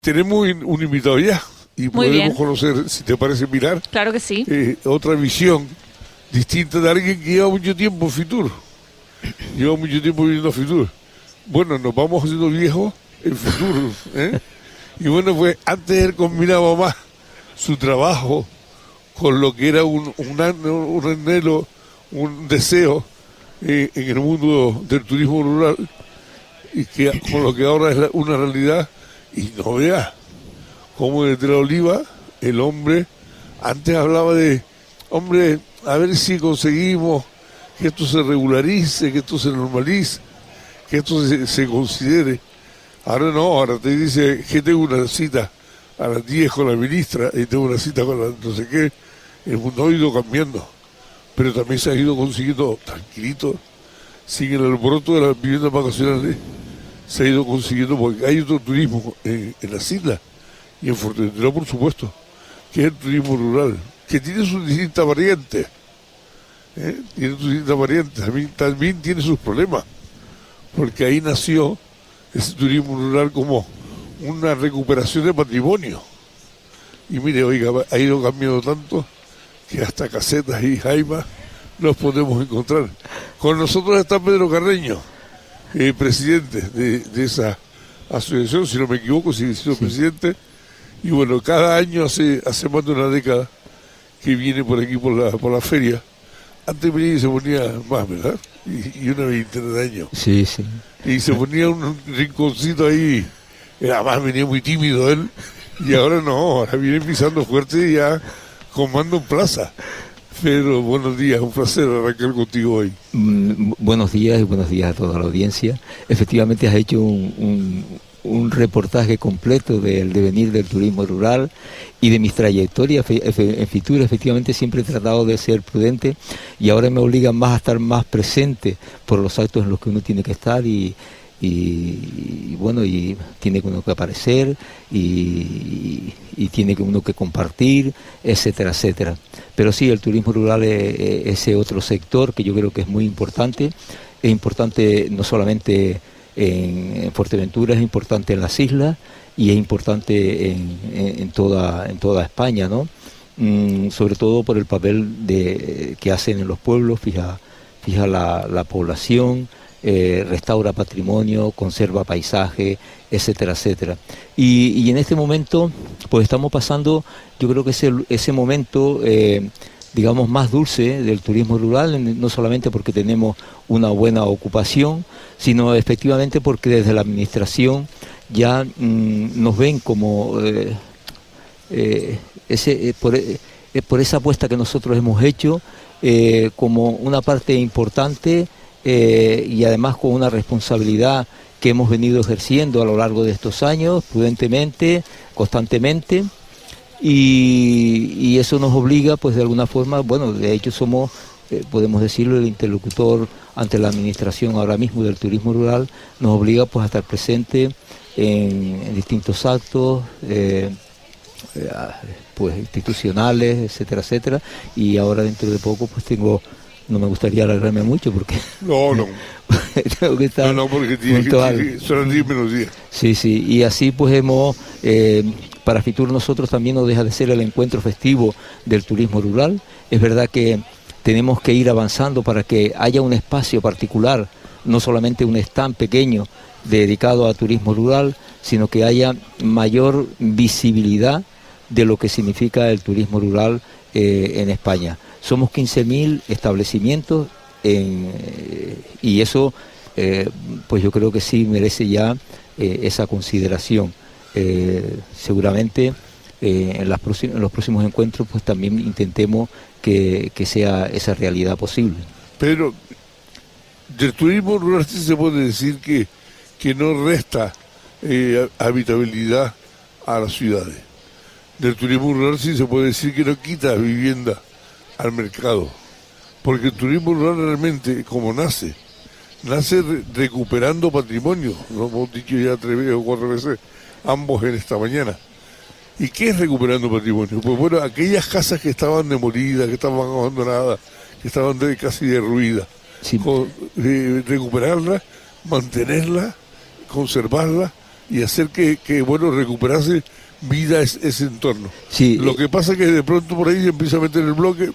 Tenemos un invitado ya y Muy podemos bien. conocer, si te parece, mirar Claro que sí. otra visión distinta de alguien que lleva mucho tiempo en Fitur. Lleva mucho tiempo viviendo en Fitur. Bueno, nos vamos haciendo viejos en Fitur. Y bueno, pues antes él combinaba más su trabajo con lo que era un anhelo, un deseo en el mundo del turismo rural, y que con lo que ahora es una realidad. Y no vea cómo desde la Oliva el hombre antes hablaba de, hombre, a ver si conseguimos que esto se regularice, que esto se normalice, que esto se considere. Ahora no, ahora te dice que tengo una cita a las 10 con la ministra y tengo una cita con la no sé qué. El mundo ha ido cambiando, pero también se ha ido consiguiendo tranquilito, sin el alboroto de las viviendas vacacionales. Se ha ido consiguiendo porque hay otro turismo en las islas y en Fuerteventura, por supuesto, que es el turismo rural, que tiene sus distintas variantes. Tiene sus distintas variantes, también tiene sus problemas, porque ahí nació ese turismo rural como una recuperación de patrimonio. Y mire, oiga, ha ido cambiando tanto que hasta casetas y jaimas los podemos encontrar. Con nosotros está Pedro Carreño, presidente de esa asociación, si no me equivoco, sigue siendo presidente. Y bueno, cada año hace más de una década que viene por aquí por la feria. Antes venía y se ponía más, ¿verdad? Y una veintena de años. Sí, sí. Y se ponía un rinconcito ahí. Además venía muy tímido él. Y ahora no, ahora viene pisando fuerte y ya con mando en plaza. Pero buenos días, un placer arrancar contigo hoy. Buenos días y buenos días a toda la audiencia. Efectivamente has hecho un reportaje completo del devenir del turismo rural y de mis trayectorias en Fitur. Efectivamente siempre he tratado de ser prudente y ahora me obligan más a estar más presente por los actos en los que uno tiene que estar y bueno, y tiene uno que aparecer y tiene que uno que compartir, etcétera, etcétera. Pero sí, el turismo rural es ese otro sector que yo creo que es muy importante. Es importante no solamente en Fuerteventura, es importante en las islas y es importante en toda España, ¿no? Sobre todo por el papel que hacen en los pueblos, fija la población, restaura patrimonio, conserva paisaje, etcétera, etcétera. Y en este momento, pues estamos pasando, yo creo que ese momento, digamos, más dulce del turismo rural, no solamente porque tenemos una buena ocupación, sino efectivamente porque desde la administración ya nos ven como por esa apuesta que nosotros hemos hecho, como una parte importante, y además con una responsabilidad que hemos venido ejerciendo a lo largo de estos años, prudentemente, constantemente, y eso nos obliga, pues de alguna forma, bueno, de hecho somos, podemos decirlo, el interlocutor ante la administración ahora mismo del turismo rural, nos obliga pues a estar presente en distintos actos, pues institucionales, etcétera, etcétera, y ahora dentro de poco pues no me gustaría alargarme mucho porque no tengo que estar porque son 10 menos 10. Sí, y así pues para Fitur nosotros también no deja de ser el encuentro festivo del turismo rural. Es verdad que tenemos que ir avanzando para que haya un espacio particular, no solamente un stand pequeño dedicado a turismo rural, sino que haya mayor visibilidad de lo que significa el turismo rural en España. Somos 15.000 establecimientos y eso, pues yo creo que sí merece ya esa consideración. Seguramente en los próximos encuentros pues también intentemos que sea esa realidad posible. Pero del turismo rural sí se puede decir que no resta habitabilidad a las ciudades. Del turismo rural sí se puede decir que no quita vivienda al mercado, porque el turismo rural realmente, como nace recuperando patrimonio, lo hemos dicho ya 3 o 4 veces, ambos en esta mañana. ¿Y qué es recuperando patrimonio? Pues bueno, aquellas casas que estaban demolidas, que estaban abandonadas, que estaban casi derruidas, sí. Recuperarlas, mantenerlas, conservarlas y hacer que bueno, recuperase vida ese entorno. Sí, Lo que pasa es que de pronto por ahí se empieza a meter el bloque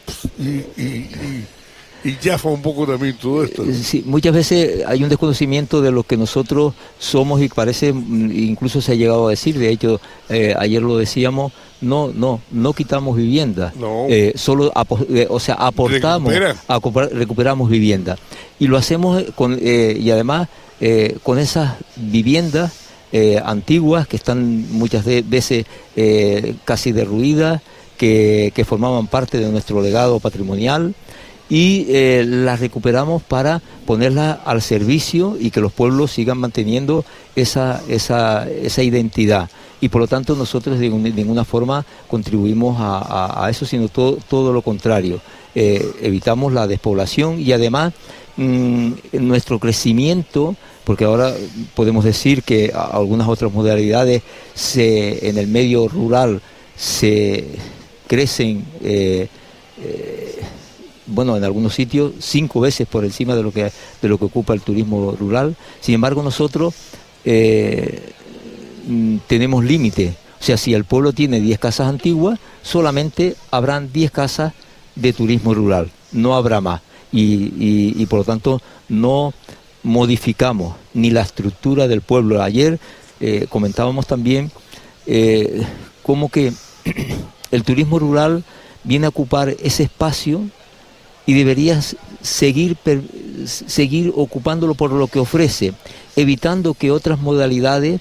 y yafa un poco también todo esto, ¿no? Sí, muchas veces hay un desconocimiento de lo que nosotros somos y parece, incluso se ha llegado a decir, de hecho, ayer lo decíamos, no quitamos vivienda, No. solo aportamos, recuperamos vivienda. Y lo hacemos y además con esas viviendas antiguas que están muchas veces casi derruidas, que formaban parte de nuestro legado patrimonial, y las recuperamos para ponerlas al servicio y que los pueblos sigan manteniendo esa identidad. Y por lo tanto nosotros de ninguna forma contribuimos a eso, sino todo lo contrario. Evitamos la despoblación y además nuestro crecimiento, porque ahora podemos decir que algunas otras modalidades en el medio rural se crecen, en algunos sitios 5 veces por encima de lo que ocupa el turismo rural. Sin embargo, nosotros tenemos límite. O sea, si el pueblo tiene 10 casas antiguas, solamente habrán 10 casas de turismo rural, no habrá más. Y por lo tanto no modificamos ni la estructura del pueblo. Ayer comentábamos también cómo que el turismo rural viene a ocupar ese espacio y debería seguir ocupándolo por lo que ofrece, evitando que otras modalidades,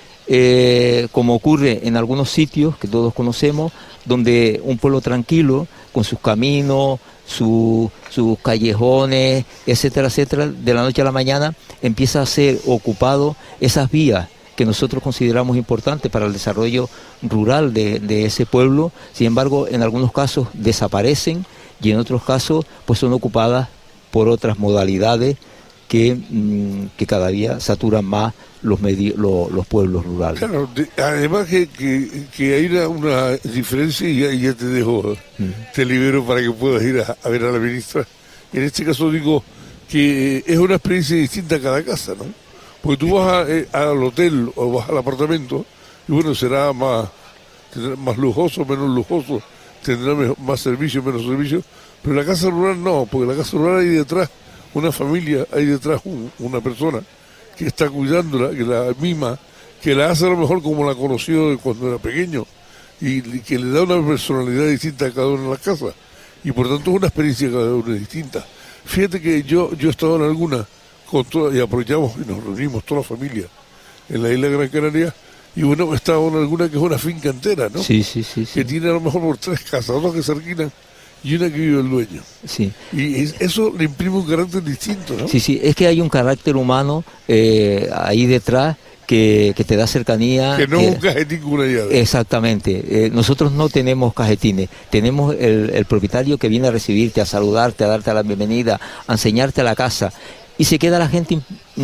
como ocurre en algunos sitios que todos conocemos, donde un pueblo tranquilo, con sus caminos, sus callejones, etcétera, etcétera, de la noche a la mañana empieza a ser ocupado esas vías que nosotros consideramos importantes para el desarrollo rural de ese pueblo. Sin embargo, en algunos casos desaparecen y en otros casos pues son ocupadas por otras modalidades que cada día saturan más los pueblos rurales. Claro, además que hay una diferencia, y ya te dejo, te libero para que puedas ir a ver a la ministra. En este caso digo que es una experiencia distinta a cada casa, ¿no? Porque tú vas al hotel o vas al apartamento y bueno, tendrá más lujoso, menos lujoso, tendrá más servicio, menos servicio, pero en la casa rural no, porque en la casa rural hay detrás una familia, hay detrás una persona que está cuidándola, que la mima, que la hace a lo mejor como la conoció cuando era pequeño y que le da una personalidad distinta a cada uno en la casa, y por tanto es una experiencia cada uno distinta. Fíjate que yo he estado en alguna y aprovechamos y nos reunimos toda la familia en la isla Gran Canaria, y bueno, he estado en alguna que es una finca entera, ¿no? Sí. Que tiene a lo mejor por 3 casas, 2 que se alquilan y una que vive el dueño. Sí. Y eso le imprime un carácter distinto, ¿no? Sí, es que hay un carácter humano ahí detrás que te da cercanía. Que no es un cajetín con una llave. Exactamente. Nosotros no tenemos cajetines, tenemos el propietario que viene a recibirte, a saludarte, a darte la bienvenida, a enseñarte la casa, y se queda la gente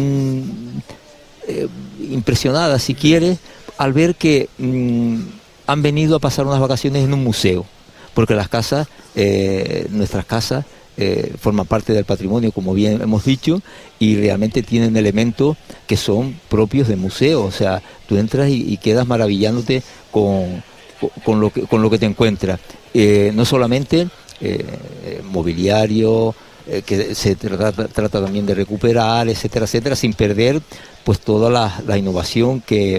impresionada, si quiere, al ver que han venido a pasar unas vacaciones en un museo, porque las casas, nuestras casas, forman parte del patrimonio, como bien hemos dicho, y realmente tienen elementos que son propios de museo. O sea, tú entras y quedas maravillándote con lo que te encuentras. No solamente mobiliario, que se trata también de recuperar, etcétera, etcétera, sin perder pues toda la innovación que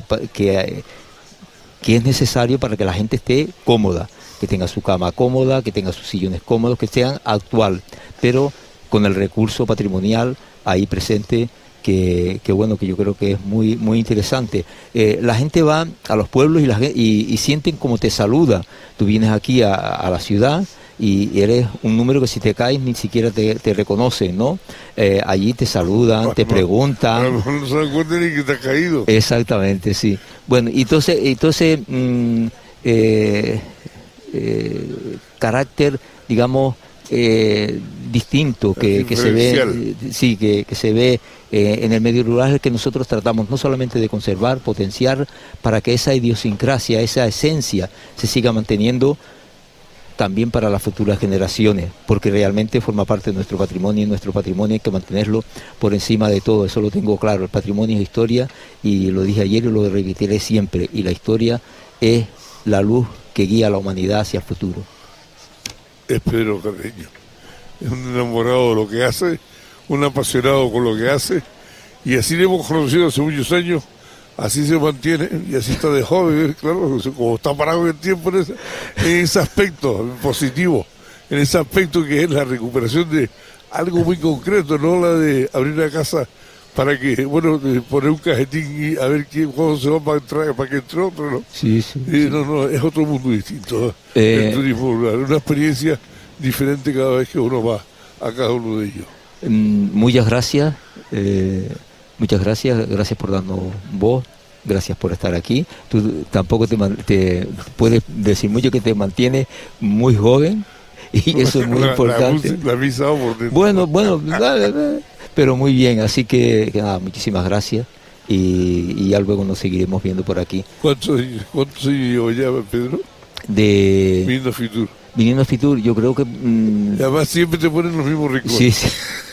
es necesario para que la gente esté cómoda, que tenga su cama cómoda, que tenga sus sillones cómodos, que sean actual, pero con el recurso patrimonial ahí presente, que bueno, que yo creo que es muy muy interesante. La gente va a los pueblos y sienten como te saluda. Tú vienes aquí a la ciudad y eres un número que si te caes ni siquiera te reconocen, ¿no? Allí te saludan, te preguntan. A lo mejor no se dan cuenta ni que te has caído. Exactamente, sí. Bueno, entonces carácter, digamos, distinto que se ve, que se ve en el medio rural, que nosotros tratamos no solamente de conservar, potenciar, para que esa idiosincrasia, esa esencia se siga manteniendo también para las futuras generaciones, porque realmente forma parte de nuestro patrimonio, y nuestro patrimonio hay que mantenerlo por encima de todo. Eso lo tengo claro. El patrimonio es historia, y lo dije ayer y lo repetiré siempre, y la historia es la luz que guía a la humanidad hacia el futuro. Es Pedro Carreño, es un enamorado de lo que hace, un apasionado con lo que hace, y así le hemos conocido hace muchos años. Así se mantiene y así está de joven, claro, como está parado en el tiempo en ese aspecto positivo, en ese aspecto que es la recuperación de algo muy concreto, no la de abrir una casa para que, bueno, de poner un cajetín y a ver cuándo se va para entrar, para que entre otro, ¿no? Sí, sí. No, es otro mundo distinto, el turismo rural, una experiencia diferente cada vez que uno va a cada uno de ellos. Muchas gracias. Muchas gracias por darnos voz, gracias por estar aquí. Tú tampoco te puedes decir mucho, que te mantienes muy joven, y eso es muy importante. La misa por dentro. Bueno, dale, pero muy bien, así que nada, muchísimas gracias, y ya luego nos seguiremos viendo por aquí. ¿Cuántos llevo ya, Pedro? Viniendo a Fitur. Viniendo a Fitur, yo creo que... Y además siempre te ponen los mismos rincones. Sí.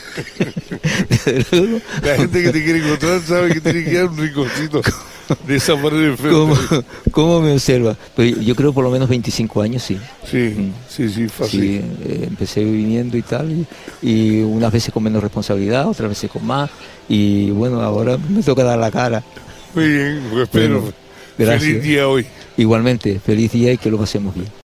La gente que te quiere encontrar sabe que tiene que dar un rinconcito de esa pared de enfrente. ¿Cómo me observa? Pues yo creo por lo menos 25 años, sí. Sí, fácil. Sí, empecé viniendo y tal, y unas veces con menos responsabilidad, otras veces con más, y bueno, ahora me toca dar la cara. Muy bien, pues espero. Feliz día hoy. Igualmente, feliz día y que lo pasemos bien.